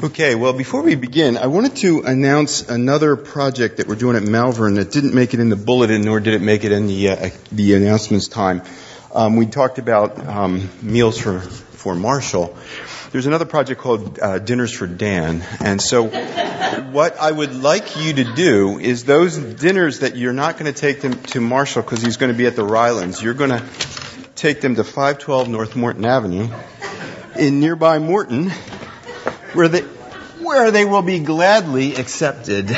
Okay, well, before we begin, I wanted to announce another project that we're doing at Malvern that didn't make it in the bulletin, nor did it make it in the announcements time. We talked about meals for Marshall. There's another project called Dinners for Dan. And so what I would like you to do is those dinners that you're not going to take them to Marshall because he's going to be at the Rylands, you're going to take them to 512 North Morton Avenue in nearby Morton, where they will be gladly accepted.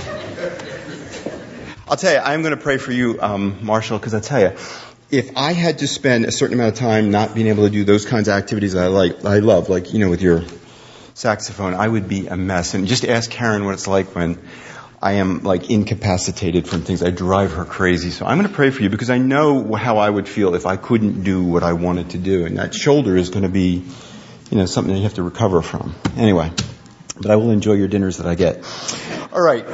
I'll tell you, I'm going to pray for you, Marshall, because I tell you, if I had to spend a certain amount of time not being able to do those kinds of activities I love, like, with your saxophone, I would be a mess. And just ask Karen what it's like when I am, incapacitated from things. I drive her crazy. So I'm going to pray for you because I know how I would feel if I couldn't do what I wanted to do. And that shoulder is going to be, something that you have to recover from. Anyway, but I will enjoy your dinners that I get. All right.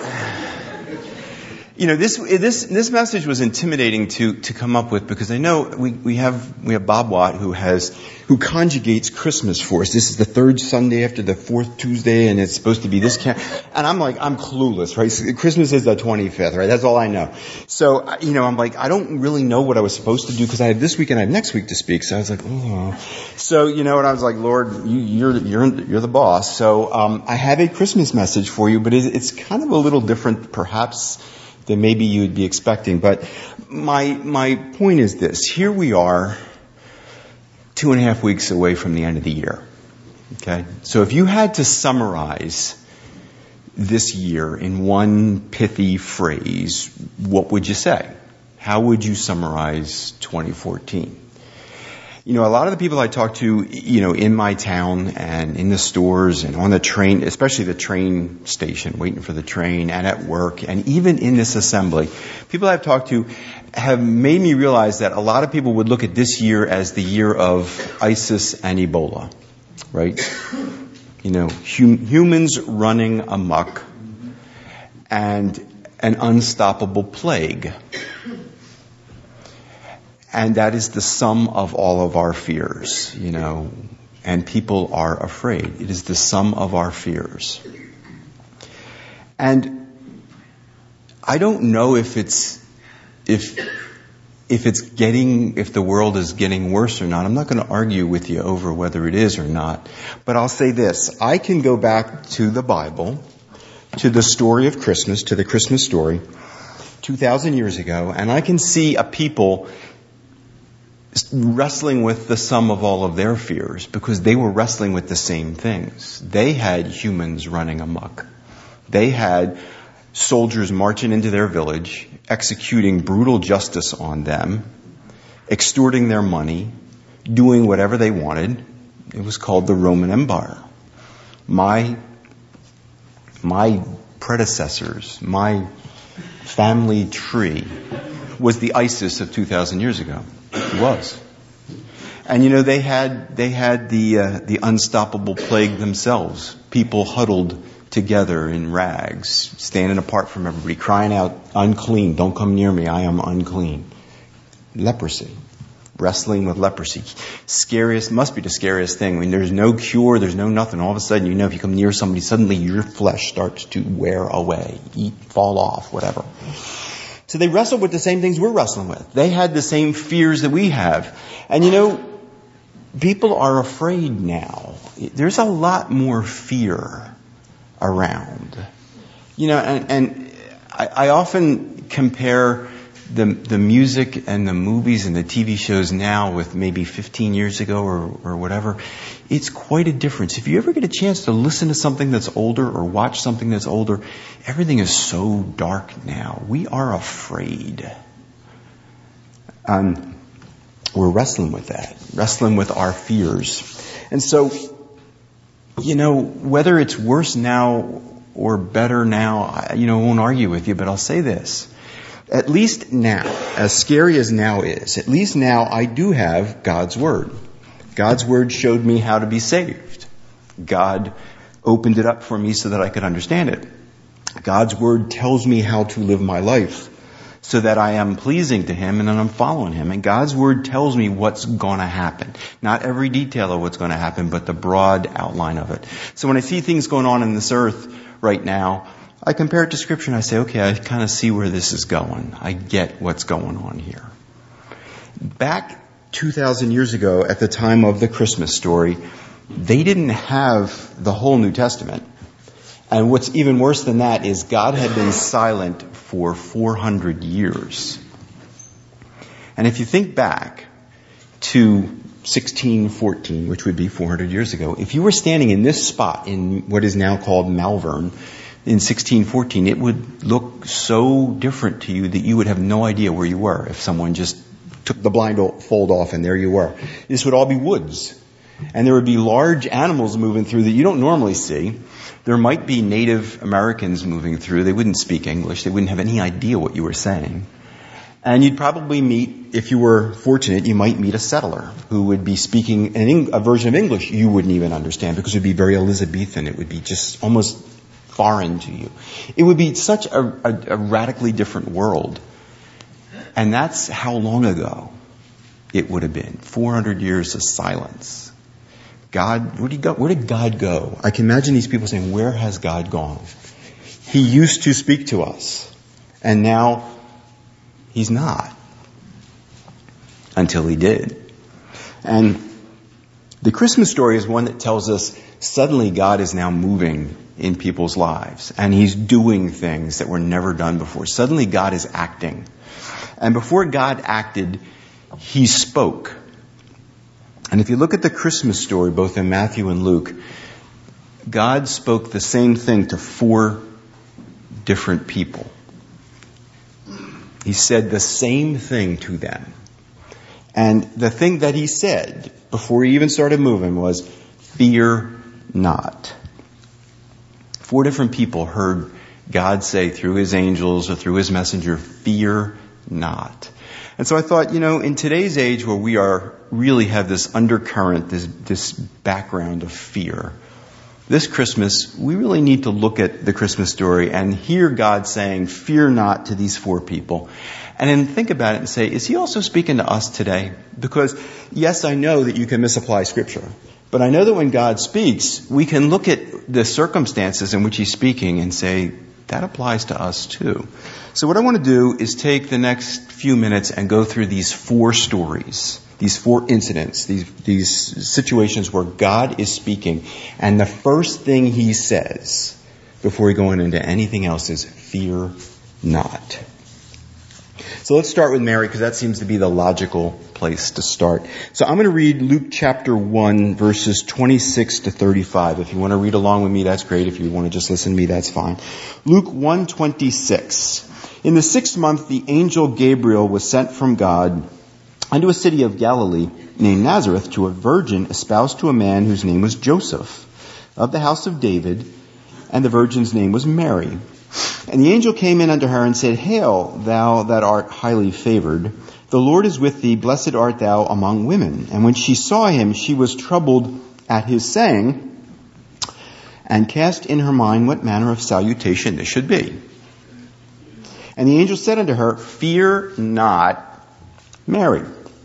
This message was intimidating to come up with because I know we have Bob Watt who conjugates Christmas for us. This is the third Sunday after the fourth Tuesday, and it's supposed to be this and I'm clueless, right? Christmas is the 25th, right? That's all I know. So, I'm I don't really know what I was supposed to do because I have this week and I have next week to speak. So I was like, oh. So, and I was like, Lord, you're the boss. So, I have a Christmas message for you, but it's kind of a little different, perhaps, than maybe you would be expecting. But my point is this. Here we are 2.5 weeks away from the end of the year. Okay? So if you had to summarize this year in one pithy phrase, what would you say? How would you summarize 2014? A lot of the people I talk to, in my town and in the stores and on the train, especially the train station, waiting for the train, and at work, and even in this assembly, people I've talked to have made me realize that a lot of people would look at this year as the year of ISIS and Ebola, right? Humans running amok and an unstoppable plague. And that is the sum of all of our fears, and people are afraid. It is the sum of our fears. And I don't know if the world is getting worse or not. I'm not going to argue with you over whether it is or not. But I'll say this. I can go back to the Bible, to the story of Christmas, to the Christmas story, 2,000 years ago, and I can see a people wrestling with the sum of all of their fears because they were wrestling with the same things. They had humans running amok. They had soldiers marching into their village, executing brutal justice on them, extorting their money, doing whatever they wanted. It was called the Roman Empire. My predecessors, my family tree was the ISIS of 2,000 years ago. It was. And they had the unstoppable plague themselves. People huddled together in rags, standing apart from everybody, crying out, unclean, don't come near me, I am unclean. Leprosy. Wrestling with leprosy. Must be the scariest thing. When there's no cure, there's no nothing. All of a sudden, if you come near somebody, suddenly your flesh starts to wear away, fall off, whatever. So they wrestled with the same things we're wrestling with. They had the same fears that we have. And people are afraid now. There's a lot more fear around. And I often compare the music and the movies and the TV shows now with maybe 15 years ago or whatever. It's quite a difference. If you ever get a chance to listen to something that's older or watch something that's older, everything is so dark now. We are afraid. We're wrestling with that, wrestling with our fears. And so, whether it's worse now or better now, I won't argue with you, but I'll say this. At least now, as scary as now is, at least now I do have God's Word. God's Word showed me how to be saved. God opened it up for me so that I could understand it. God's Word tells me how to live my life. so that I am pleasing to Him and that I'm following Him. And God's Word tells me what's going to happen. Not every detail of what's going to happen, but the broad outline of it. So when I see things going on in this earth right now, I compare it to Scripture and I say, okay, I kind of see where this is going. I get what's going on here. Back 2,000 years ago, at the time of the Christmas story, they didn't have the whole New Testament. And what's even worse than that is God had been silent for 400 years. And if you think back to 1614, which would be 400 years ago, if you were standing in this spot in what is now called Malvern in 1614, it would look so different to you that you would have no idea where you were if someone just took the blindfold off and there you were. This would all be woods. And there would be large animals moving through that you don't normally see. There might be Native Americans moving through. They wouldn't speak English. They wouldn't have any idea what you were saying. And you'd probably meet, if you were fortunate, you might meet a settler who would be speaking a version of English you wouldn't even understand because it would be very Elizabethan. It would be just almost foreign to you. It would be such a radically different world. And that's how long ago it would have been. 400 years of silence. God, where did he go? Where did God go? I can imagine these people saying, where has God gone? He used to speak to us, and now He's not. Until He did. And the Christmas story is one that tells us suddenly God is now moving in people's lives, and He's doing things that were never done before. Suddenly God is acting. And before God acted, He spoke. And if you look at the Christmas story, both in Matthew and Luke, God spoke the same thing to 4 different people. He said the same thing to them. And the thing that He said before He even started moving was, fear not. 4 different people heard God say through His angels or through His messenger, fear not. And so I thought, in today's age where we really have this undercurrent, this background of fear, this Christmas, we really need to look at the Christmas story and hear God saying, fear not to these 4 people. And then think about it and say, is He also speaking to us today? Because, yes, I know that you can misapply Scripture. But I know that when God speaks, we can look at the circumstances in which He's speaking and say, that applies to us too. So what I want to do is take the next few minutes and go through these 4 stories, these 4 incidents, these situations where God is speaking. And the first thing He says before going into anything else is, fear not. So let's start with Mary, because that seems to be the logical place to start. So I'm going to read Luke chapter 1, verses 26 to 35. If you want to read along with me, that's great. If you want to just listen to me, that's fine. Luke 1:26. In the 6th month, the angel Gabriel was sent from God unto a city of Galilee named Nazareth to a virgin espoused to a man whose name was Joseph, of the house of David, and the virgin's name was Mary. And the angel came in unto her and said, Hail, thou that art highly favored. The Lord is with thee, blessed art thou among women. And when she saw him, she was troubled at his saying, and cast in her mind what manner of salutation this should be. And the angel said unto her, Fear not, Mary,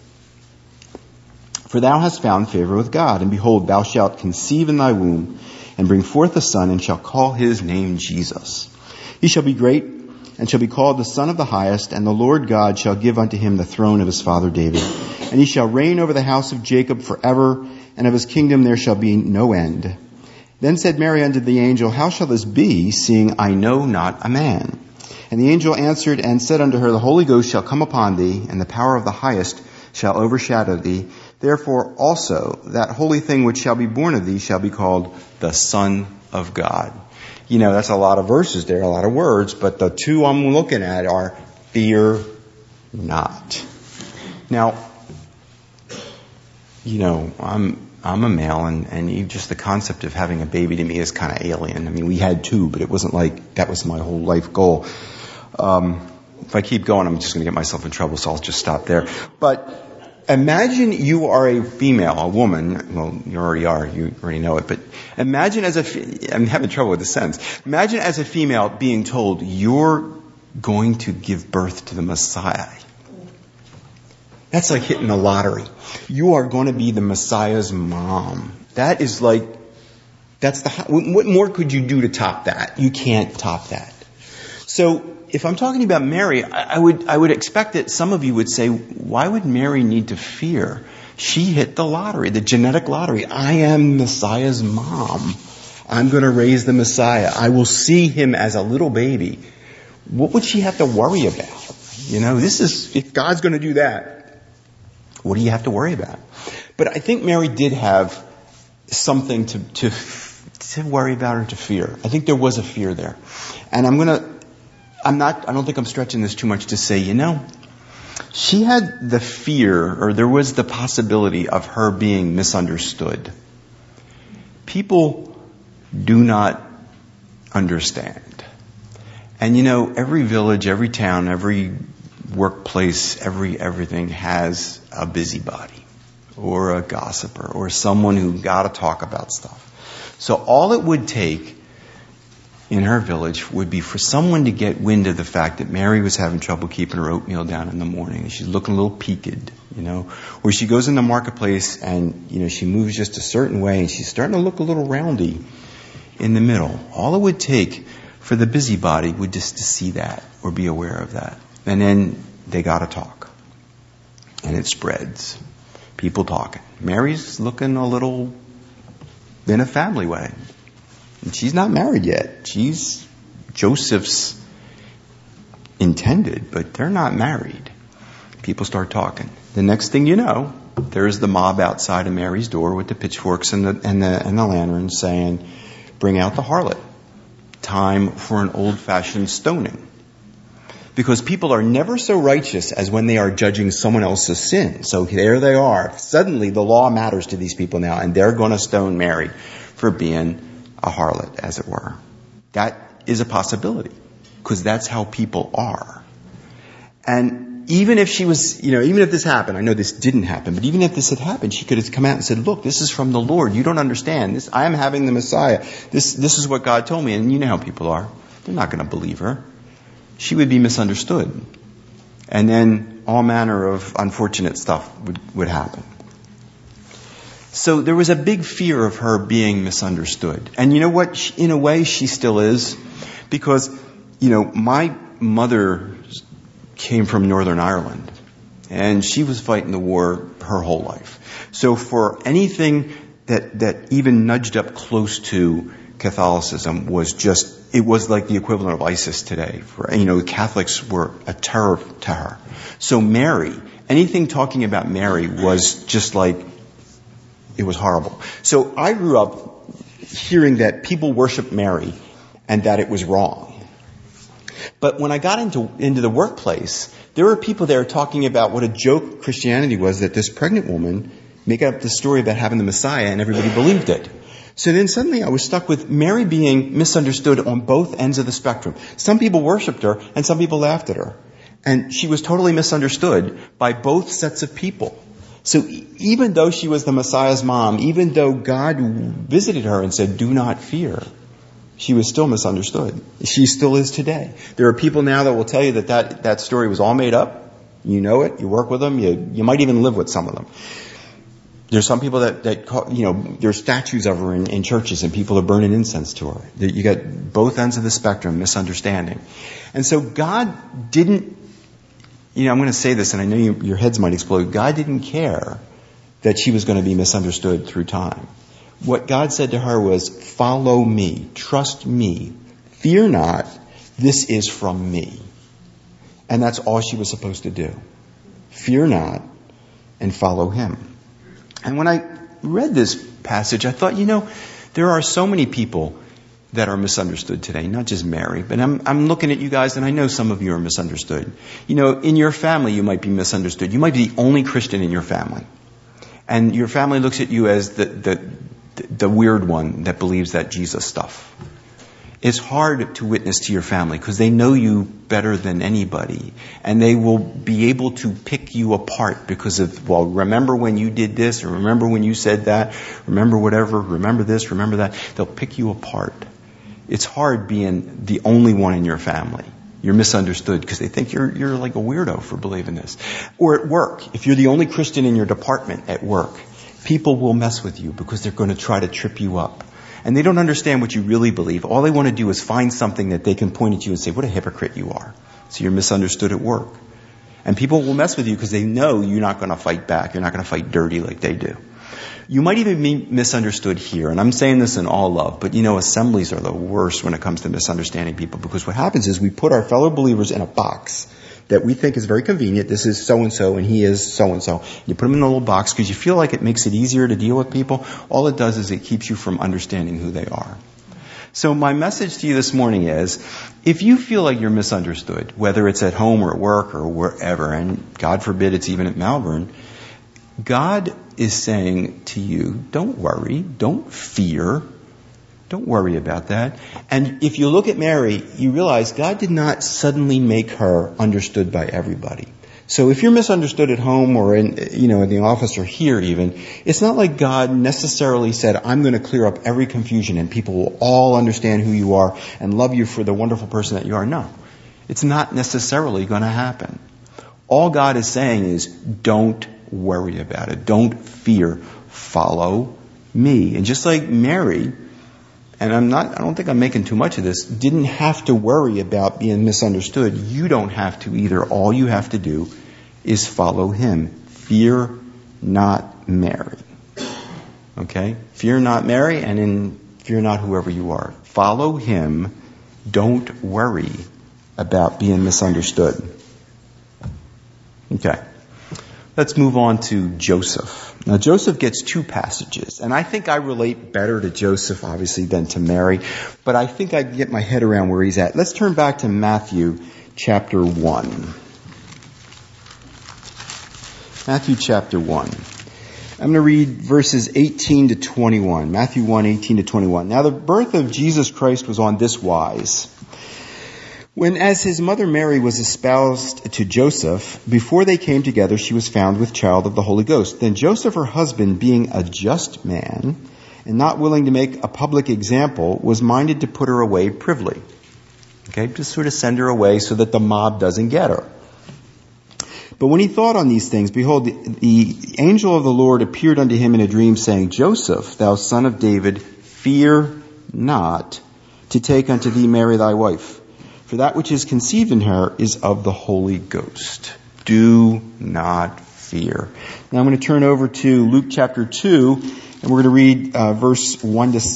for thou hast found favor with God. And behold, thou shalt conceive in thy womb, and bring forth a son, and shall call his name Jesus. He shall be great, and shall be called the Son of the Highest, and the Lord God shall give unto him the throne of his father David. And he shall reign over the house of Jacob forever, and of his kingdom there shall be no end. Then said Mary unto the angel, How shall this be, seeing I know not a man? And the angel answered and said unto her, The Holy Ghost shall come upon thee, and the power of the Highest shall overshadow thee. Therefore also that holy thing which shall be born of thee shall be called the Son of God. That's a lot of verses there, a lot of words, but the 2 I'm looking at are fear not. Now, I'm a male, and just the concept of having a baby to me is kind of alien. I mean, we had 2, but it wasn't like that was my whole life goal. If I keep going, I'm just going to get myself in trouble, so I'll just stop there. But imagine you are a female, a woman. Well, you already are. You already know it. But imagine I'm having trouble with the sentence. Imagine as a female being told your going to give birth to the Messiah. That's like hitting the lottery. You are going to be the Messiah's mom. That is like, what more could you do to top that? You can't top that. So if I'm talking about Mary, I would expect that some of you would say, why would Mary need to fear? She hit the lottery, the genetic lottery. I am Messiah's mom. I'm going to raise the Messiah. I will see him as a little baby. What would she have to worry about? If God's going to do that, what do you have to worry about? But I think Mary did have something to worry about or to fear. I think there was a fear there. And I don't think I'm stretching this too much to say, she had the fear, or there was the possibility of her being misunderstood. People do not understand. And every village, every town, every workplace, everything has a busybody or a gossiper or someone who got to talk about stuff. So all it would take in her village would be for someone to get wind of the fact that Mary was having trouble keeping her oatmeal down in the morning. She's looking a little peaked, or she goes in the marketplace and, she moves just a certain way and she's starting to look a little roundy in the middle. All it would take for the busybody would just to see that or be aware of that. And then they got to talk. And it spreads. People talking. Mary's looking a little in a family way. And she's not married yet. She's Joseph's intended, but they're not married. People start talking. The next thing you know, there's the mob outside of Mary's door with the pitchforks and the lanterns saying, "Bring out the harlot. Time for an old-fashioned stoning." Because people are never so righteous as when they are judging someone else's sin. So there they are. Suddenly the law matters to these people now, and they're going to stone Mary for being a harlot, as it were. That is a possibility, because that's how people are. And even if she was, even if this happened, I know this didn't happen, but even if this had happened, she could have come out and said, "Look, this is from the Lord. You don't understand. I am having the Messiah. This is what God told me." And you know how people are. They're not going to believe her. She would be misunderstood. And then all manner of unfortunate stuff would happen. So there was a big fear of her being misunderstood. And you know what? In a way, she still is. Because, my mother came from Northern Ireland. And she was fighting the war her whole life. So for anything that even nudged up close to Catholicism it was like the equivalent of ISIS today. Catholics were a terror to her. So Mary, anything talking about Mary was just like, it was horrible. So I grew up hearing that people worshiped Mary and that it was wrong. But when I got into the workplace, there were people there talking about what a joke Christianity was, that this pregnant woman made up the story about having the Messiah and everybody believed it. So then suddenly I was stuck with Mary being misunderstood on both ends of the spectrum. Some people worshipped her and some people laughed at her. And she was totally misunderstood by both sets of people. So even though she was the Messiah's mom, even though God visited her and said, "Do not fear," she was still misunderstood. She still is today. There are people now that will tell you that story was all made up. You know it. You work with them. You might even live with some of them. There's some people that call, there's statues of her in churches and people are burning incense to her. You got both ends of the spectrum, misunderstanding. And so God didn't, I'm going to say this and I know your heads might explode. God didn't care that she was going to be misunderstood through time. What God said to her was, "Follow me, trust me, fear not, this is from me." And that's all she was supposed to do. Fear not and follow him. And when I read this passage, I thought, there are so many people that are misunderstood today, not just Mary, but I'm looking at you guys and I know some of you are misunderstood. In your family you might be misunderstood. You might be the only Christian in your family. And your family looks at you as the weird one that believes that Jesus stuff. It's hard to witness to your family because they know you better than anybody. And they will be able to pick you apart because of, remember when you did this, or remember when you said that, remember whatever, remember this, remember that. They'll pick you apart. It's hard being the only one in your family. You're misunderstood because they think you're like a weirdo for believing this. Or at work, if you're the only Christian in your department at work, people will mess with you because they're going to try to trip you up. And they don't understand what you really believe. All they want to do is find something that they can point at you and say, what a hypocrite you are. So you're misunderstood at work. And people will mess with you because they know you're not going to fight back. You're not going to fight dirty like they do. You might even be misunderstood here. And I'm saying this in all love, but assemblies are the worst when it comes to misunderstanding people, because what happens is we put our fellow believers in a box that we think is very convenient. This is so-and-so and he is so-and-so. You put them in a little box because you feel like it makes it easier to deal with people. All it does is it keeps you from understanding who they are. So my message to you this morning is, if you feel like you're misunderstood, whether it's at home or at work or wherever, and God forbid it's even at Malvern, God is saying to you, don't worry, don't fear, don't worry about that. And if you look at Mary, you realize God did not suddenly make her understood by everybody. So if you're misunderstood at home or in the office or here even, it's not like God necessarily said, I'm going to clear up every confusion and people will all understand who you are and love you for the wonderful person that you are. No, it's not necessarily going to happen. All God is saying is, don't worry about it. Don't fear. Follow me. And just like Mary, and I don't think I'm making too much of this, didn't have to worry about being misunderstood. You don't have to either. All you have to do is follow him. Fear not Mary. Okay? Fear not Mary, and fear not whoever you are. Follow him. Don't worry about being misunderstood. Okay. Let's move on to Joseph. Now, Joseph gets two passages, and I think I relate better to Joseph, obviously, than to Mary, but I think I can get my head around where he's at. Let's turn back to Matthew chapter 1. Matthew chapter 1. I'm going to read verses 18 to 21. Matthew 1, 18 to 21. Now, the birth of Jesus Christ was on this wise. When, as his mother Mary was espoused to Joseph, before they came together, she was found with child of the Holy Ghost. Then Joseph, her husband, being a just man, and not willing to make a public example, was minded to put her away privily. Okay, just sort of send her away so that the mob doesn't get her. But when he thought on these things, behold, the angel of the Lord appeared unto him in a dream, saying, Joseph, thou son of David, fear not to take unto thee Mary thy wife. For that which is conceived in her is of the Holy Ghost. Do not fear. Now I'm going to turn over to Luke chapter 2, and we're going to read verse 1 to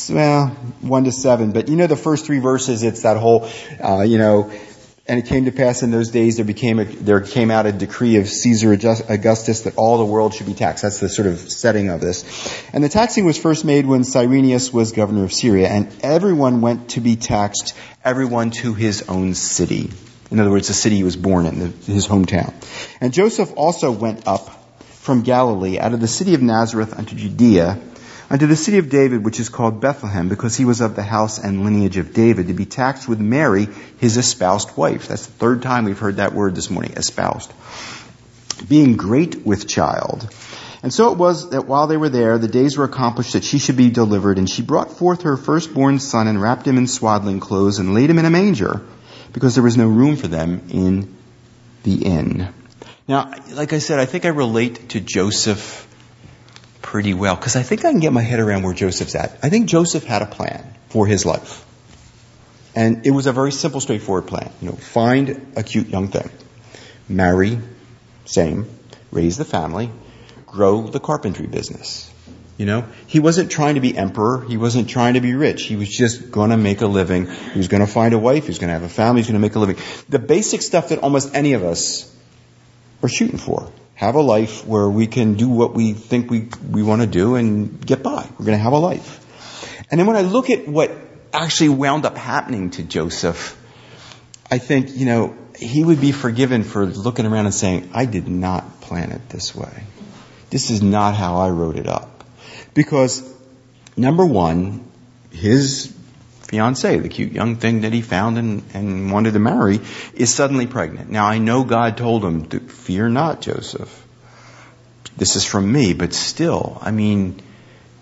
7. But the first three verses, it's that whole, and it came to pass in those days there came out a decree of Caesar Augustus that all the world should be taxed. That's the sort of setting of this. And the taxing was first made when Cyrenius was governor of Syria, and everyone went to be taxed, everyone to his own city. In other words, the city he was born in, his hometown. And Joseph also went up from Galilee, out of the city of Nazareth unto Judea, unto the city of David, which is called Bethlehem, because he was of the house and lineage of David, to be taxed with Mary, his espoused wife. That's the third time we've heard that word this morning, espoused. Being great with child. And so it was that while they were there, the days were accomplished that she should be delivered. And she brought forth her firstborn son and wrapped him in swaddling clothes and laid him in a manger, because there was no room for them in the inn. Now, like I said, I think I relate to Joseph pretty well, because I think I can get my head around where Joseph's at. I think Joseph had a plan for his life. And it was a very simple, straightforward plan. Find a cute young thing. Marry, same. Raise the family. Grow the carpentry business. He wasn't trying to be emperor. He wasn't trying to be rich. He was just going to make a living. He was going to find a wife. He was going to have a family. He was going to make a living. The basic stuff that almost any of us are shooting for. Have a life where we can do what we think we want to do and get by. We're going to have a life. And then when I look at what actually wound up happening to Joseph, I think, he would be forgiven for looking around and saying, I did not plan it this way. This is not how I wrote it up. Because, number one, his fiancée, the cute young thing that he found and wanted to marry, is suddenly pregnant. Now, I know God told him, fear not, Joseph. This is from me, but still,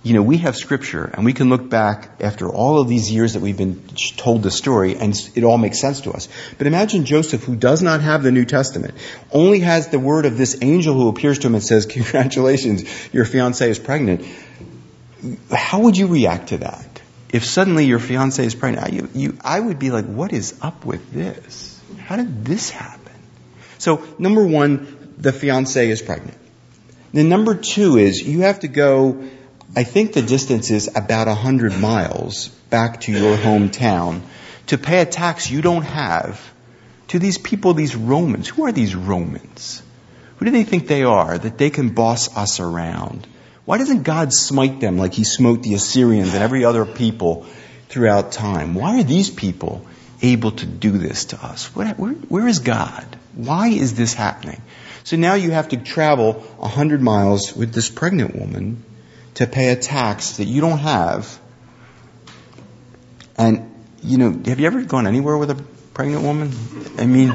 we have scripture and we can look back after all of these years that we've been told the story and it all makes sense to us. But imagine Joseph, who does not have the New Testament, only has the word of this angel who appears to him and says, congratulations, your fiancée is pregnant. How would you react to that? If suddenly your fiancée is pregnant, I would be like, what is up with this? How did this happen? So, number one, the fiancée is pregnant. Then number two is you have to go, I think the distance is about 100 miles back to your hometown to pay a tax you don't have to these people, these Romans. Who are these Romans? Who do they think they are, that they can boss us around? Why doesn't God smite them like he smote the Assyrians and every other people throughout time? Why are these people able to do this to us? Where is God? Why is this happening? So now you have to travel 100 miles with this pregnant woman to pay a tax that you don't have. And, have you ever gone anywhere with a pregnant woman? I mean,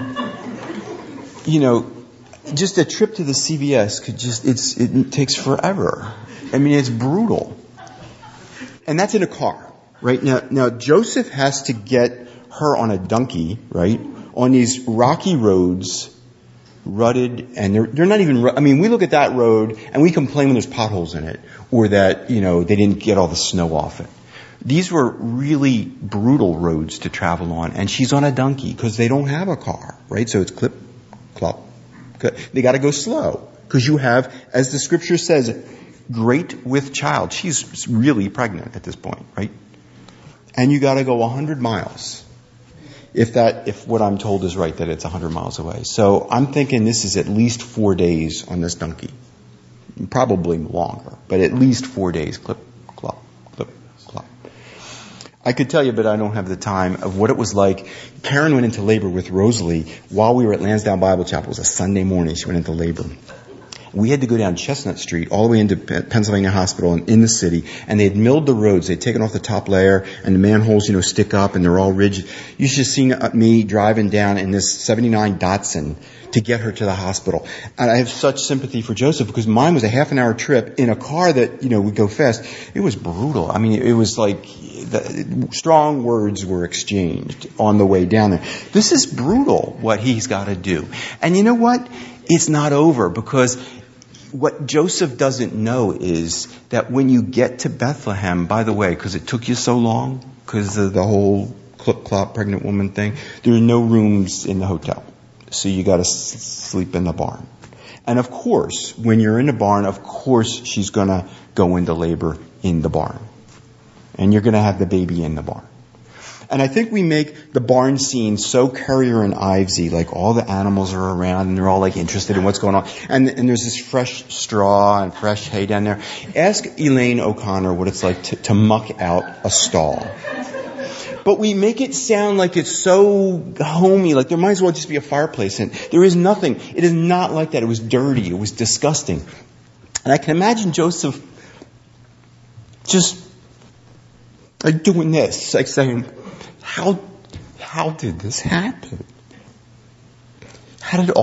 just a trip to the CVS it takes forever. I mean, it's brutal. And that's in a car, right? Now Joseph has to get her on a donkey, right? On these rocky roads, rutted, and they're not even, we look at that road and we complain when there's potholes in it, or that, they didn't get all the snow off it. These were really brutal roads to travel on, and she's on a donkey because they don't have a car, right? So it's clip, clop. They got to go slow because you have, as the scripture says, great with child. She's really pregnant at this point, right? And you got to go 100 miles. If what I'm told is right, that it's 100 miles away. So I'm thinking this is at least 4 days on this donkey. Probably longer, but at least 4 days. Clip, clop, clip, clop. I could tell you, but I don't have the time, of what it was like. Karen went into labor with Rosalie while we were at Lansdowne Bible Chapel. It was a Sunday morning. She went into labor. We had to go down Chestnut Street all the way into Pennsylvania Hospital and in the city, and they had milled the roads. They'd taken off the top layer, and the manholes, stick up, and they're all rigid. You should have seen me driving down in this 79 Datsun to get her to the hospital. And I have such sympathy for Joseph because mine was a half an hour trip in a car that, would go fast. It was brutal. It was like strong words were exchanged on the way down there. This is brutal, what he's got to do. And you know what? It's not over, because what Joseph doesn't know is that when you get to Bethlehem, by the way, because it took you so long, because of the whole clip-clop pregnant woman thing, there are no rooms in the hotel. So you got to sleep in the barn. And of course, when you're in the barn, of course she's going to go into labor in the barn. And you're going to have the baby in the barn. And I think we make the barn scene so Currier and Ivesy, like all the animals are around and they're all like interested in what's going on. And there's this fresh straw and fresh hay down there. Ask Elaine O'Connor what it's like to muck out a stall. But we make it sound like it's so homey, like there might as well just be a fireplace. And there is nothing. It is not like that. It was dirty. It was disgusting. And I can imagine Joseph just like doing this, like saying, how did this happen? How did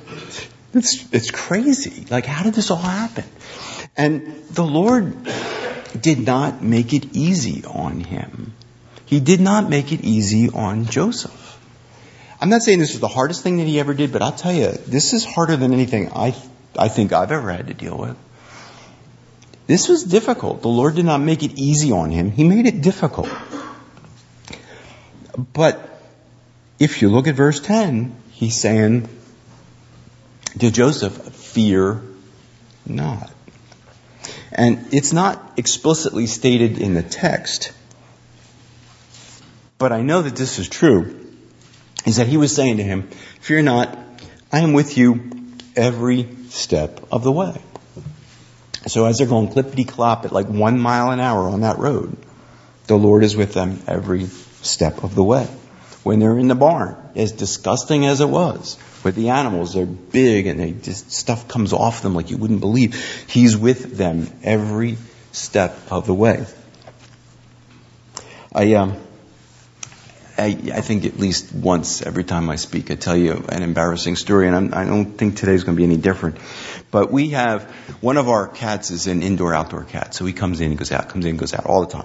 it's crazy. Like, how did this all happen? And the Lord did not make it easy on him. He did not make it easy on Joseph. I'm not saying this was the hardest thing that he ever did, but I'll tell you, this is harder than anything I think I've ever had to deal with. This was difficult. The Lord did not make it easy on him. He made it difficult. But if you look at verse 10, he's saying to Joseph, fear not. And it's not explicitly stated in the text, but I know that this is true, is that he was saying to him, fear not, I am with you every step of the way. So as they're going clippity-clop at like 1 mile an hour on that road, the Lord is with them every step of the way. When they're in the barn, as disgusting as it was, with the animals, they're big and stuff comes off them like you wouldn't believe. He's with them every step of the way. I think at least once every time I speak, I tell you an embarrassing story, and I don't think today's going to be any different. But we have, one of our cats is an indoor-outdoor cat, so he comes in, goes out, all the time.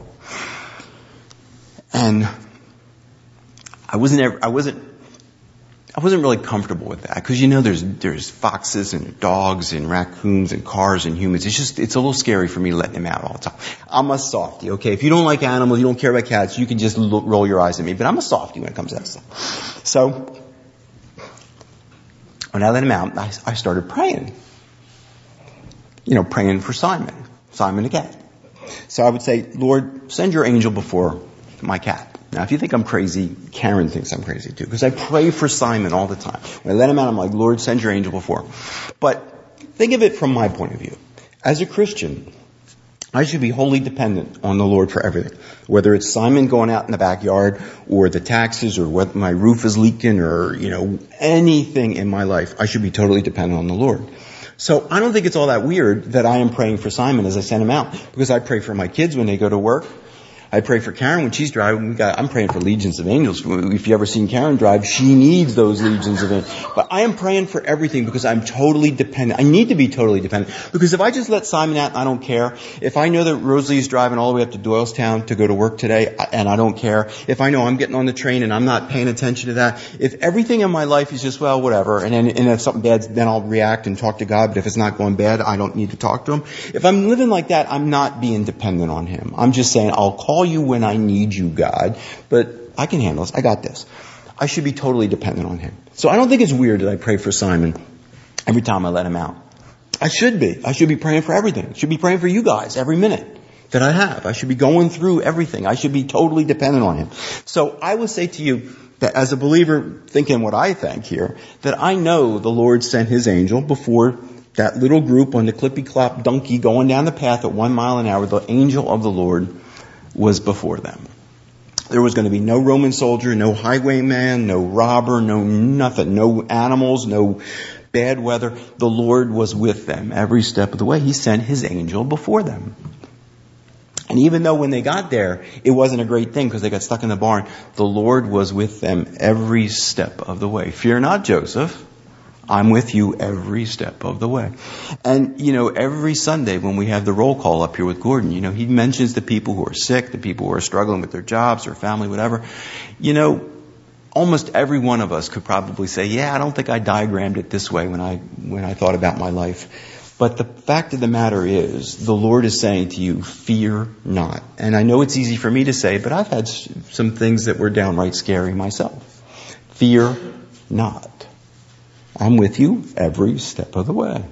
And I wasn't really comfortable with that, because there's foxes and dogs and raccoons and cars and humans. It's a little scary for me letting him out all the time. I'm a softie, okay? If you don't like animals, you don't care about cats, you can just roll your eyes at me. But I'm a softie when it comes to that stuff. So when I let him out, I started praying. Praying for Simon the cat. So I would say, Lord, send your angel before my cat. Now, if you think I'm crazy, Karen thinks I'm crazy too, because I pray for Simon all the time. When I let him out, I'm like, Lord, send your angel before. But think of it from my point of view. As a Christian, I should be wholly dependent on the Lord for everything. Whether it's Simon going out in the backyard, or the taxes, or whether my roof is leaking, or, anything in my life, I should be totally dependent on the Lord. So I don't think it's all that weird that I am praying for Simon as I send him out, because I pray for my kids when they go to work. I pray for Karen when she's driving. I'm praying for legions of angels. If you've ever seen Karen drive, she needs those legions of angels. But I am praying for everything because I'm totally dependent. I need to be totally dependent. Because if I just let Simon out and I don't care, if I know that Rosalie is driving all the way up to Doylestown to go to work today and I don't care, if I know I'm getting on the train and I'm not paying attention to that, if everything in my life is just, well, whatever, and if something bad, then I'll react and talk to God, but if it's not going bad, I don't need to talk to Him. If I'm living like that, I'm not being dependent on Him. I'm just saying, I'll call you when I need you, God, but I can handle this. I got this. I should be totally dependent on Him. So I don't think it's weird that I pray for Simon every time I let him out. I should be. I should be praying for everything. I should be praying for you guys every minute that I have. I should be going through everything. I should be totally dependent on Him. So I would say to you that as a believer, thinking what I think here, that I know the Lord sent His angel before that little group on the clippy-clop donkey going down the path at 1 mile an hour. The angel of the Lord was before them. There was going to be no Roman soldier, no highwayman, no robber, no nothing, no animals, no bad weather. The Lord was with them every step of the way. He sent His angel before them. And even though when they got there, it wasn't a great thing because they got stuck in the barn, the Lord was with them every step of the way. Fear not, Joseph. I'm with you every step of the way. And, every Sunday when we have the roll call up here with Gordon, he mentions the people who are sick, the people who are struggling with their jobs or family, whatever. Almost every one of us could probably say, yeah, I don't think I diagrammed it this way when I thought about my life. But the fact of the matter is, the Lord is saying to you, fear not. And I know it's easy for me to say, but I've had some things that were downright scary myself. Fear not. I'm with you every step of the way.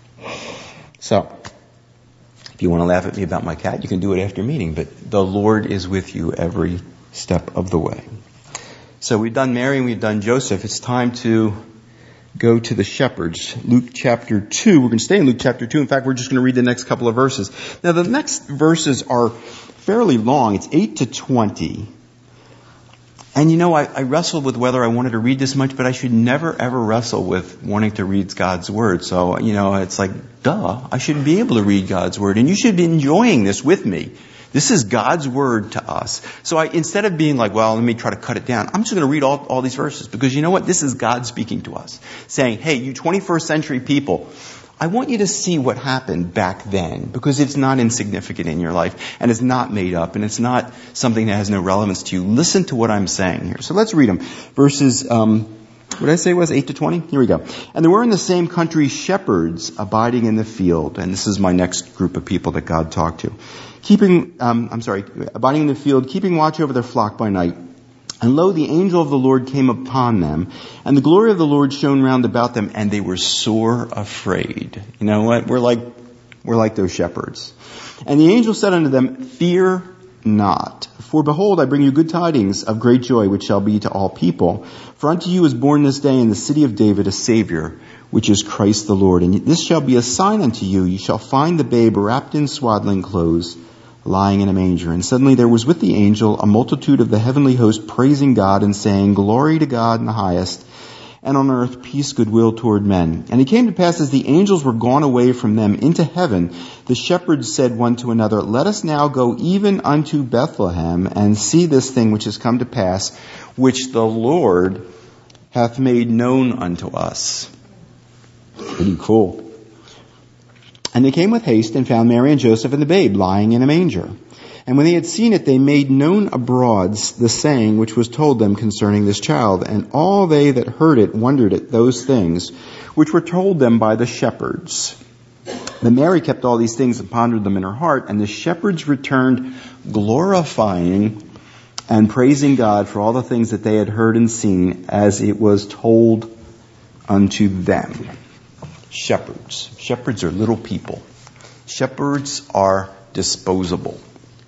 So, if you want to laugh at me about my cat, you can do it after meeting, but the Lord is with you every step of the way. So we've done Mary and we've done Joseph. It's time to go to the shepherds. Luke chapter 2. We're going to stay in Luke chapter 2. In fact, we're just going to read the next couple of verses. Now, the next verses are fairly long. It's 8 to 20. And I wrestled with whether I wanted to read this much, but I should never ever wrestle with wanting to read God's Word. So, it's like, duh, I should be able to read God's Word. And you should be enjoying this with me. This is God's Word to us. So instead of being like, well, let me try to cut it down, I'm just going to read all these verses. Because you know what? This is God speaking to us. Saying, hey, you 21st century people, I want you to see what happened back then, because it's not insignificant in your life, and it's not made up, and it's not something that has no relevance to you. Listen to what I'm saying here. So let's read them. Verses, what did I say it was? 8 to 20? Here we go. And there were in the same country shepherds abiding in the field, and this is my next group of people that God talked to. Abiding in the field, keeping watch over their flock by night. And lo, the angel of the Lord came upon them, and the glory of the Lord shone round about them, and they were sore afraid. You know what? We're like those shepherds. And the angel said unto them, fear not. For behold, I bring you good tidings of great joy, which shall be to all people. For unto you is born this day in the city of David a Savior, which is Christ the Lord. And this shall be a sign unto you. You shall find the babe wrapped in swaddling clothes, lying in a manger. And suddenly there was with the angel a multitude of the heavenly host praising God and saying, Glory to God in the highest, and on earth peace, goodwill toward men. And it came to pass, as the angels were gone away from them into heaven, the shepherds said one to another, Let us now go even unto Bethlehem, and see this thing which has come to pass, which the Lord hath made known unto us. Pretty cool. And they came with haste and found Mary and Joseph and the babe lying in a manger. And when they had seen it, they made known abroad the saying which was told them concerning this child. And all they that heard it wondered at those things which were told them by the shepherds. But Mary kept all these things and pondered them in her heart. And the shepherds returned, glorifying and praising God for all the things that they had heard and seen, as it was told unto them. Shepherds. Shepherds are little people. Shepherds are disposable.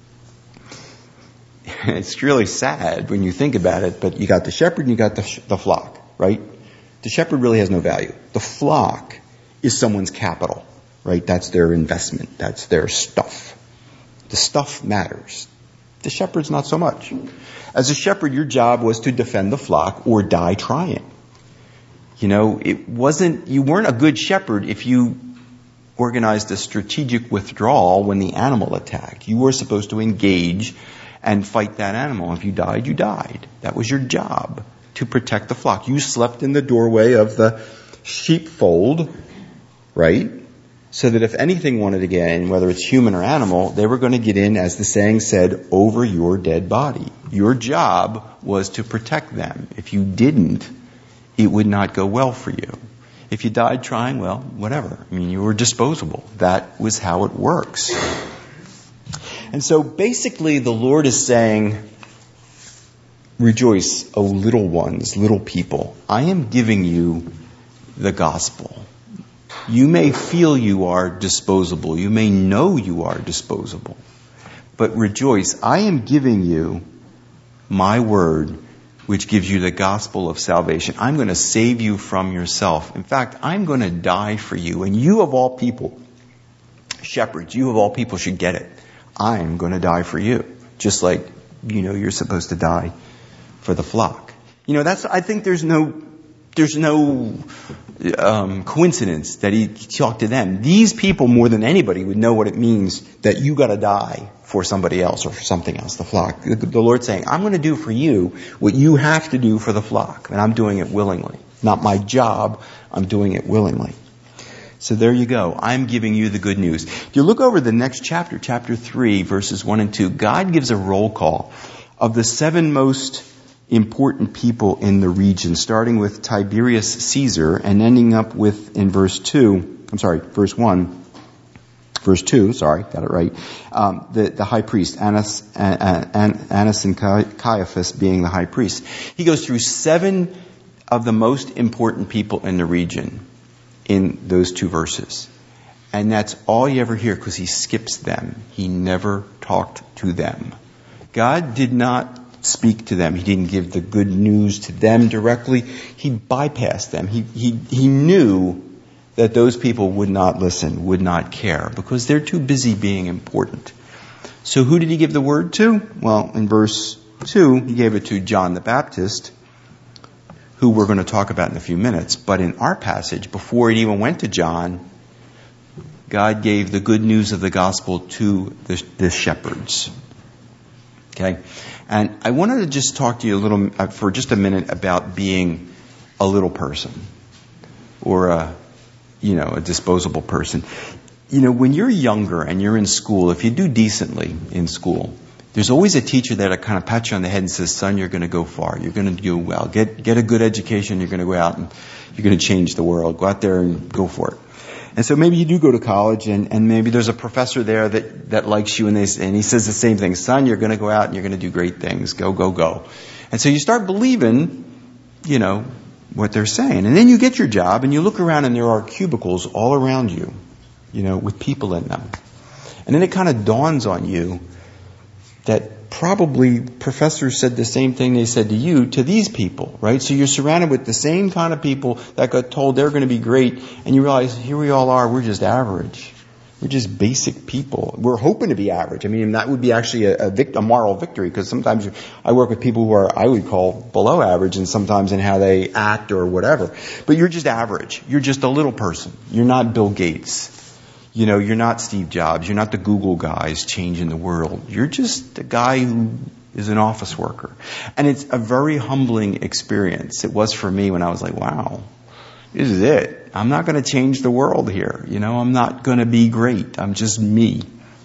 It's really sad when you think about it, but you got the shepherd and you got the flock, right? The shepherd really has no value. The flock is someone's capital, right? That's their investment. That's their stuff. The stuff matters. The shepherd's not so much. As a shepherd, your job was to defend the flock or die trying. You weren't a good shepherd if you organized a strategic withdrawal when the animal attacked. You were supposed to engage and fight that animal. If you died, you died. That was your job, to protect the flock. You slept in the doorway of the sheepfold, right? So that if anything wanted to get in, whether it's human or animal, they were going to get in, as the saying said, over your dead body. Your job was to protect them. If you didn't, it would not go well for you. If you died trying, well, whatever. You were disposable. That was how it works. And so basically the Lord is saying, rejoice, O little ones, little people. I am giving you the gospel. You may feel you are disposable. You may know you are disposable. But rejoice, I am giving you my word, which gives you the gospel of salvation. I'm going to save you from yourself. In fact, I'm going to die for you. And you of all people, shepherds, you of all people should get it. I'm going to die for you. Just like, you're supposed to die for the flock. I think there's no coincidence that he talked to them. These people more than anybody would know what it means that you got to die for somebody else or for something else, the flock. The Lord's saying, I'm going to do for you what you have to do for the flock. And I'm doing it willingly. Not my job. I'm doing it willingly. So there you go. I'm giving you the good news. If you look over the next chapter, chapter 3, verses 1 and 2, God gives a roll call of the 7 most important people in the region, starting with Tiberius Caesar and ending up with, in verse 2, verse 1, verse 2, got it right, the high priest, Annas and Caiaphas being the high priest. He goes through 7 of the most important people in the region in those 2 verses. And that's all you ever hear, because he skips them. He never talked to them. God did not speak to them. He didn't give the good news to them directly. He bypassed them. He knew that those people would not listen, would not care, because they're too busy being important. So who did he give the word to? Well, in verse 2, he gave it to John the Baptist, who we're going to talk about in a few minutes. But in our passage, before it even went to John, God gave the good news of the gospel to the shepherds. Okay? And I wanted to just talk to you a little, for just a minute, about being a little person. Or a disposable person. When you're younger and you're in school, if you do decently in school, there's always a teacher there that kind of pats you on the head and says, son, you're going to go far. You're going to do well. Get a good education. You're going to go out and you're going to change the world. Go out there and go for it. And so maybe you do go to college and maybe there's a professor there that likes you and he says the same thing. Son, you're going to go out and you're going to do great things. Go, go, go. And so you start believing, what they're saying. And then you get your job and you look around and there are cubicles all around you, with people in them. And then it kind of dawns on you that probably professors said the same thing they said to you, to these people, right? So you're surrounded with the same kind of people that got told they're going to be great, and you realize, here we all are, we're just average. We're just basic people. We're hoping to be average. I mean, that would be actually a moral victory, because sometimes I work with people who are, I would call, below average, and sometimes in how they act or whatever. But you're just average. You're just a little person. You're not Bill Gates. You're not Steve Jobs. You're not the Google guys changing the world. You're just a guy who is an office worker. And it's a very humbling experience. It was for me when I was like, wow, this is it. I'm not going to change the world here. I'm not going to be great. I'm just me.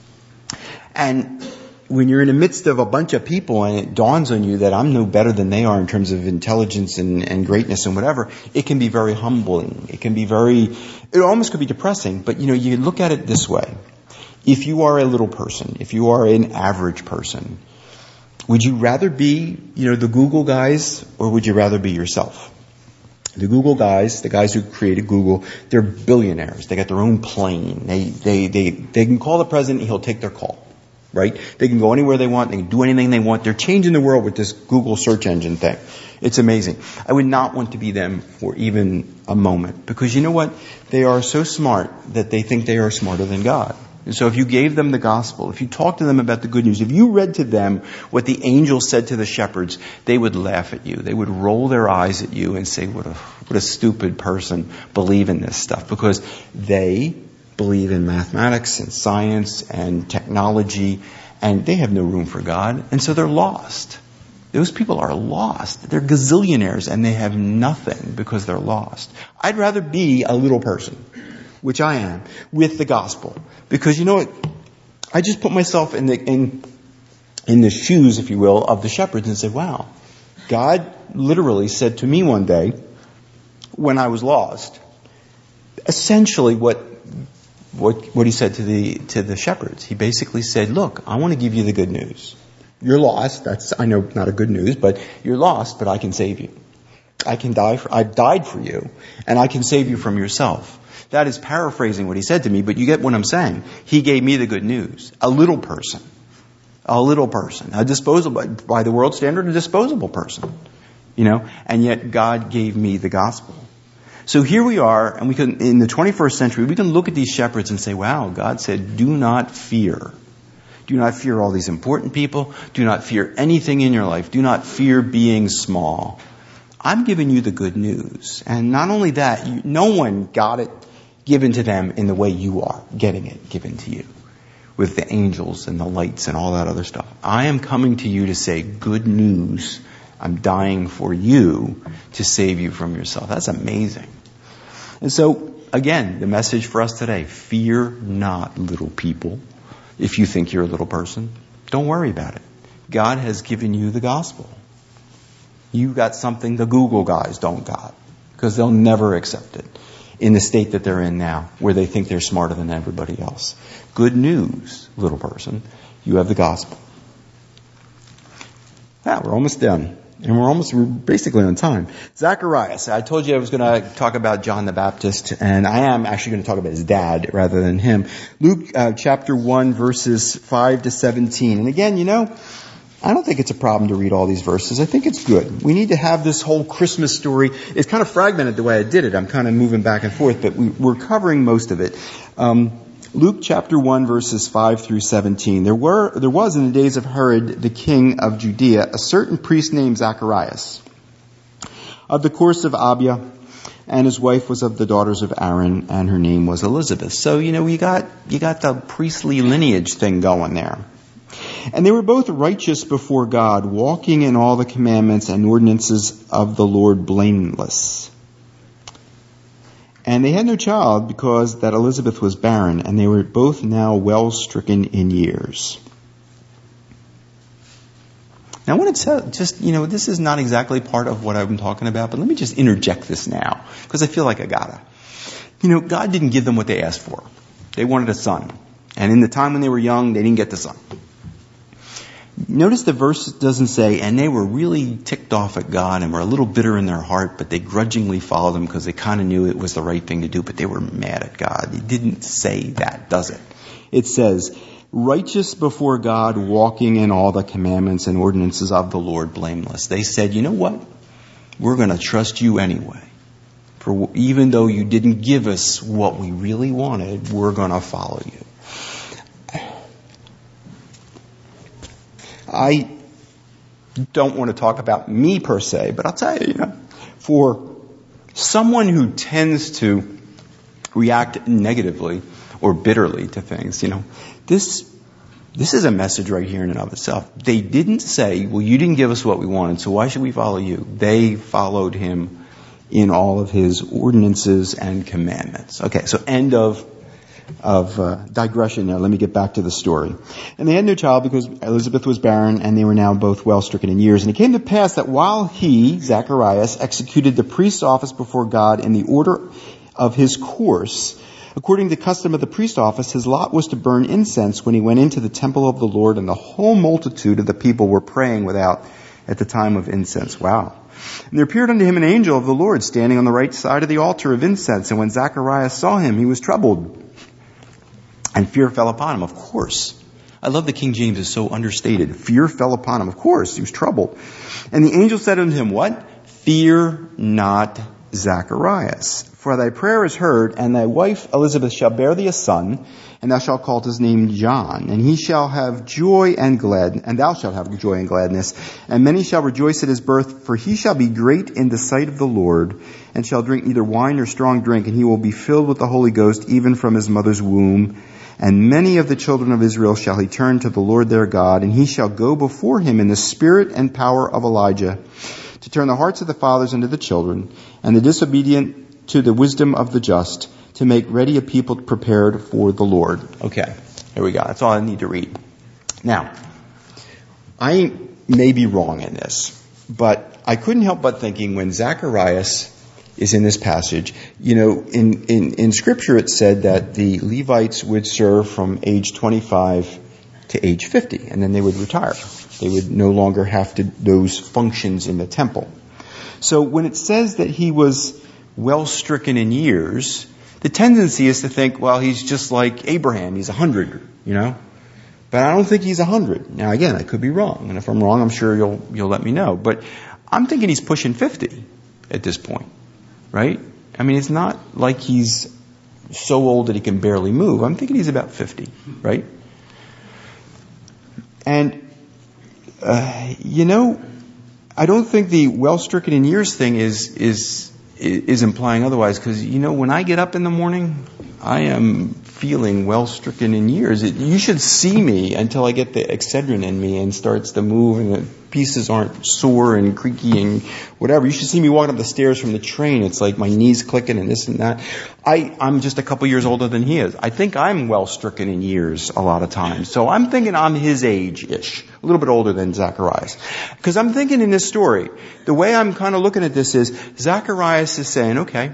And when you're in the midst of a bunch of people and it dawns on you that I'm no better than they are in terms of intelligence and greatness and whatever, it can be very humbling. It almost could be depressing. But, you look at it this way. If you are a little person, if you are an average person, would you rather be, the Google guys, or would you rather be yourself? The Google guys, the guys who created Google, they're billionaires. They got their own plane. They can call the president and he'll take their call, right? They can go anywhere they want. They can do anything they want. They're changing the world with this Google search engine thing. It's amazing. I would not want to be them for even a moment, because you know what? They are so smart that they think they are smarter than God. And so if you gave them the gospel, if you talked to them about the good news, if you read to them what the angel said to the shepherds, they would laugh at you. They would roll their eyes at you and say, what a stupid person believing this stuff, because they believe in mathematics and science and technology, and they have no room for God, and so they're lost. Those people are lost. They're gazillionaires, and they have nothing because they're lost. I'd rather be a little person, which I am, with the gospel. Because you know what? I just put myself in the shoes, if you will, of the shepherds and said, wow, God literally said to me one day when I was lost, essentially what he said to the shepherds. He basically said, look, I want to give you the good news. You're lost. That's, I know, not a good news, but you're lost, but I can save you. I've died for you, and I can save you from yourself. That is paraphrasing what he said to me, but you get what I'm saying. He gave me the good news. A little person. A disposable, by the world standard, a disposable person. And yet God gave me the gospel. So here we are, and we can, in the 21st century, we can look at these shepherds and say, wow, God said, do not fear. Do not fear all these important people. Do not fear anything in your life. Do not fear being small. I'm giving you the good news. And not only that, no one got it given to them in the way you are getting it given to you, with the angels and the lights and all that other stuff. I am coming to you to say good news. I'm dying for you to save you from yourself. That's amazing. And so, again, the message for us today, fear not, little people. If you think you're a little person, don't worry about it. God has given you the gospel. You got something the Google guys don't got, because they'll never accept it in the state that they're in now, where they think they're smarter than everybody else. Good news, little person. You have the gospel. Yeah, we're almost done. And we're basically on time. Zacharias. I told you I was going to talk about John the Baptist, and I am actually going to talk about his dad rather than him. Luke chapter 1, verses 5 to 17. And again, I don't think it's a problem to read all these verses. I think it's good. We need to have this whole Christmas story. It's kind of fragmented the way I did it. I'm kind of moving back and forth, but we're covering most of it. Luke chapter 1, verses 5 through 17. There was in the days of Herod, the king of Judea, a certain priest named Zacharias, of the course of Abia, and his wife was of the daughters of Aaron, and her name was Elizabeth. So, you got the priestly lineage thing going there. And they were both righteous before God, walking in all the commandments and ordinances of the Lord blameless. And they had no child, because that Elizabeth was barren, and they were both now well stricken in years. Now I want to this is not exactly part of what I've been talking about, but let me just interject this now, because I feel like I gotta. God didn't give them what they asked for. They wanted a son. And in the time when they were young, they didn't get the son. Notice the verse doesn't say, and they were really ticked off at God and were a little bitter in their heart, but they grudgingly followed him because they kind of knew it was the right thing to do, but they were mad at God. It didn't say that, does it? It says, righteous before God, walking in all the commandments and ordinances of the Lord blameless. They said, you know what? We're going to trust you anyway. For even though you didn't give us what we really wanted, we're going to follow you. I don't want to talk about me per se, but I'll tell you, for someone who tends to react negatively or bitterly to things, this is a message right here in and of itself. They didn't say, well, you didn't give us what we wanted, so why should we follow you? They followed him in all of his ordinances and commandments. Okay, so end of digression there. Let me get back to the story. And they had no child because Elizabeth was barren, and they were now both well stricken in years. And it came to pass that while he, Zacharias, executed the priest's office before God in the order of his course, according to the custom of the priest's office, his lot was to burn incense when he went into the temple of the Lord, and the whole multitude of the people were praying without at the time of incense. Wow. And there appeared unto him an angel of the Lord standing on the right side of the altar of incense. And when Zacharias saw him, he was troubled, and fear fell upon him. Of course. I love the King James is so understated. Fear fell upon him. Of course, he was troubled. And the angel said unto him, what? Fear not, Zacharias, for thy prayer is heard, and thy wife Elizabeth shall bear thee a son, and thou shalt call his name John. And he shall have joy and and thou shalt have joy and gladness, and many shall rejoice at his birth, for he shall be great in the sight of the Lord, and shall drink neither wine nor strong drink, and he will be filled with the Holy Ghost even from his mother's womb. And many of the children of Israel shall he turn to the Lord their God, and he shall go before him in the spirit and power of Elijah, to turn the hearts of the fathers unto the children, and the disobedient to the wisdom of the just, to make ready a people prepared for the Lord. Okay, here we go. That's all I need to read. Now, I may be wrong in this, but I couldn't help but thinking when Zacharias is in this passage, in Scripture it said that the Levites would serve from age 25 to age 50, and then they would retire. They would no longer have to those functions in the temple. So when it says that he was well stricken in years, the tendency is to think, well, he's just like Abraham. He's 100, But I don't think he's 100. Now, again, I could be wrong. And if I'm wrong, I'm sure you'll let me know. But I'm thinking he's pushing 50 at this point, right? I mean, it's not like he's so old that he can barely move. I'm thinking he's about 50, right? And, I don't think the well-stricken in years thing is implying otherwise, because, when I get up in the morning, I am feeling well-stricken in years. You should see me until I get the Excedrin in me and starts to move and the pieces aren't sore and creaky and whatever. You should see me walking up the stairs from the train. It's like my knees clicking and this and that. I'm just a couple years older than he is. I think I'm well-stricken in years a lot of times. So I'm thinking I'm his age-ish, a little bit older than Zacharias. Because I'm thinking in this story, the way I'm kind of looking at this is, Zacharias is saying, okay,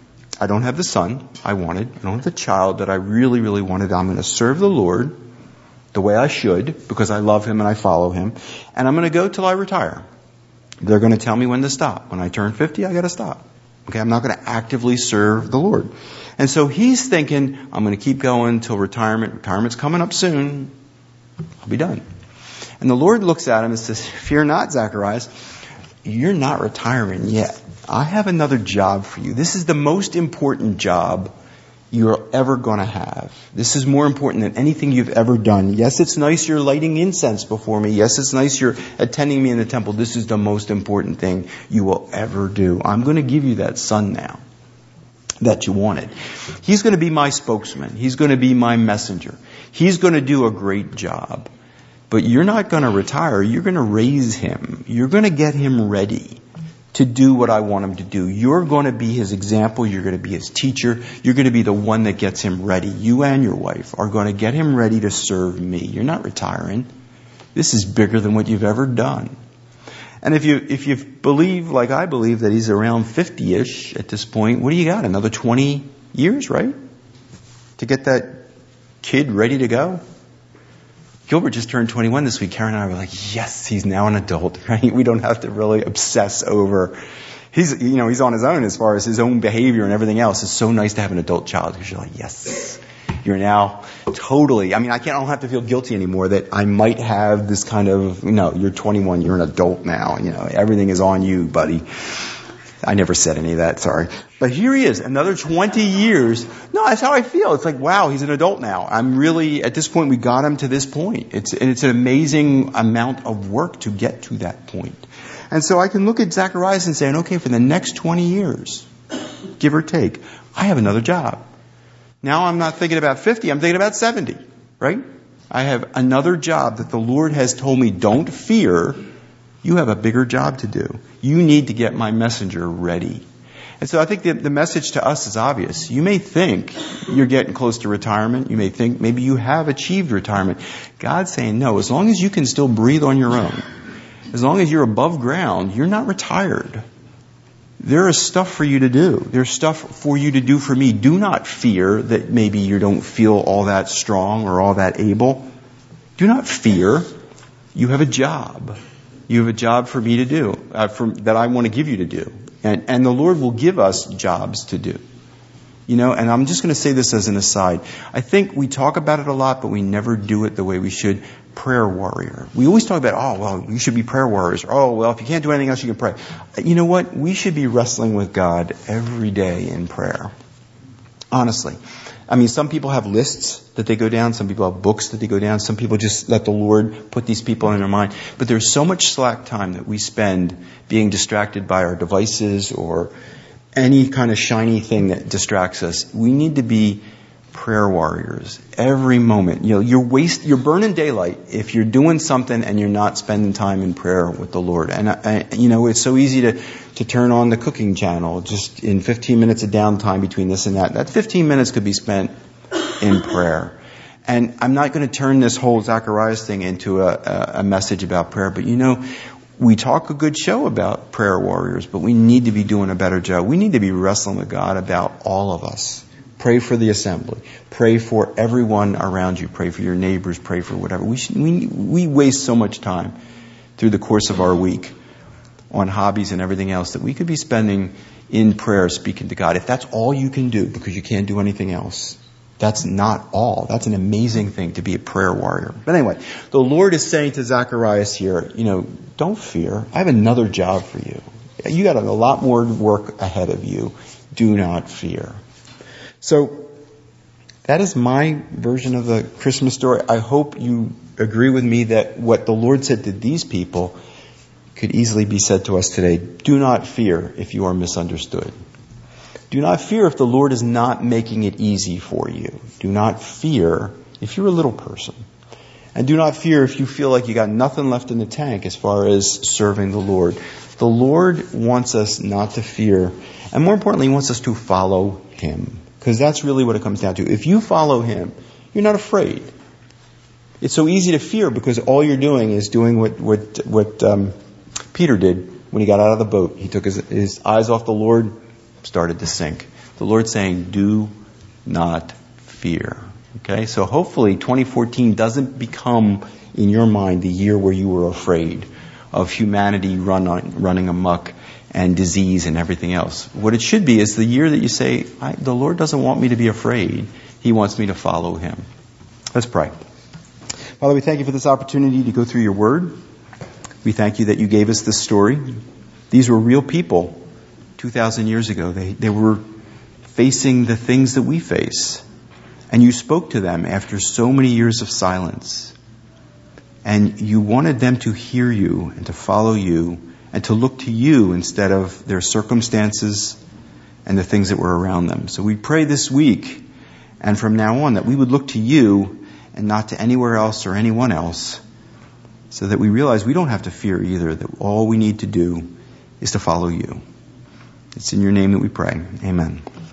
I don't have the son I wanted. I don't have the child that I really, really wanted. I'm going to serve the Lord the way I should, because I love him and I follow him. And I'm going to go till I retire. They're going to tell me when to stop. When I turn 50, I got to stop. Okay, I'm not going to actively serve the Lord. And so he's thinking, I'm going to keep going till retirement. Retirement's coming up soon. I'll be done. And the Lord looks at him and says, fear not, Zacharias. You're not retiring yet. I have another job for you. This is the most important job you're ever going to have. This is more important than anything you've ever done. Yes, it's nice you're lighting incense before me. Yes, it's nice you're attending me in the temple. This is the most important thing you will ever do. I'm going to give you that son now that you wanted. He's going to be my spokesman. He's going to be my messenger. He's going to do a great job. But you're not going to retire. You're going to raise him. You're going to get him ready to do what I want him to do. You're going to be his example. You're going to be his teacher. You're going to be the one that gets him ready. You and your wife are going to get him ready to serve me. You're not retiring. This is bigger than what you've ever done. And if you believe, like I believe, that he's around 50-ish at this point, what do you got? Another 20 years, right? To get that kid ready to go? Gilbert just turned 21 this week. Karen and I were like, yes, he's now an adult, right? We don't have to really obsess over, he's on his own as far as his own behavior and everything else. It's so nice to have an adult child, because you're like, yes, you're now totally, I don't have to feel guilty anymore that I might have this kind of, you're 21, you're an adult now, everything is on you, buddy. I never said any of that, sorry. But here he is, another 20 years. No, that's how I feel. It's like, wow, he's an adult now. I'm really, at this point, we got him to this point. It's an amazing amount of work to get to that point. And so I can look at Zacharias and say, okay, for the next 20 years, give or take, I have another job. Now I'm not thinking about 50, I'm thinking about 70, right? I have another job that the Lord has told me, don't fear. You have a bigger job to do. You need to get my messenger ready. And so I think the message to us is obvious. You may think you're getting close to retirement. You may think maybe you have achieved retirement. God's saying, no, as long as you can still breathe on your own, as long as you're above ground, you're not retired. There is stuff for you to do. There's stuff for you to do for me. Do not fear that maybe you don't feel all that strong or all that able. Do not fear. You have a job. You have a job for me to do, that I want to give you to do. And the Lord will give us jobs to do. You know, and I'm just going to say this as an aside. I think we talk about it a lot, but we never do it the way we should. Prayer warrior. We always talk about, oh, well, you should be prayer warriors. Oh, well, if you can't do anything else, you can pray. You know what? We should be wrestling with God every day in prayer. Honestly. I mean, some people have lists that they go down. Some people have books that they go down. Some people just let the Lord put these people in their mind. But there's so much slack time that we spend being distracted by our devices or any kind of shiny thing that distracts us. We need to be prayer warriors every moment. You know, you're burning daylight if you're doing something and you're not spending time in prayer with the Lord. And you know, it's so easy to turn on the cooking channel just in 15 minutes of downtime between this and that. That 15 minutes could be spent in prayer. And I'm not going to turn this whole Zacharias thing into a message about prayer, but you know, we talk a good show about prayer warriors, but we need to be doing a better job. We need to be wrestling with God about all of us. Pray for the assembly. Pray for everyone around you. Pray for your neighbors. Pray for whatever. We waste so much time through the course of our week on hobbies and everything else that we could be spending in prayer speaking to God. If that's all you can do because you can't do anything else, that's not all. That's an amazing thing to be a prayer warrior. But anyway, the Lord is saying to Zacharias here, you know, don't fear. I have another job for you. You got a lot more work ahead of you. Do not fear. So that is my version of the Christmas story. I hope you agree with me that what the Lord said to these people could easily be said to us today. Do not fear if you are misunderstood. Do not fear if the Lord is not making it easy for you. Do not fear if you're a little person. And do not fear if you feel like you got nothing left in the tank as far as serving the Lord. The Lord wants us not to fear. And more importantly, He wants us to follow Him. Because that's really what it comes down to. If you follow Him, you're not afraid. It's so easy to fear because all you're doing is doing what Peter did when he got out of the boat. He took his eyes off the Lord, started to sink. The Lord's saying, do not fear. Okay, so hopefully 2014 doesn't become in your mind the year where you were afraid of humanity running amok and disease and everything else. What it should be is the year that you say, the Lord doesn't want me to be afraid. He wants me to follow Him. Let's pray. Father, we thank You for this opportunity to go through Your Word. We thank You that You gave us this story. These were real people 2,000 years ago. They were facing the things that we face. And You spoke to them after so many years of silence. And You wanted them to hear You and to follow You and to look to You instead of their circumstances and the things that were around them. So we pray this week and from now on that we would look to You and not to anywhere else or anyone else, so that we realize we don't have to fear either, that all we need to do is to follow You. It's in Your name that we pray. Amen.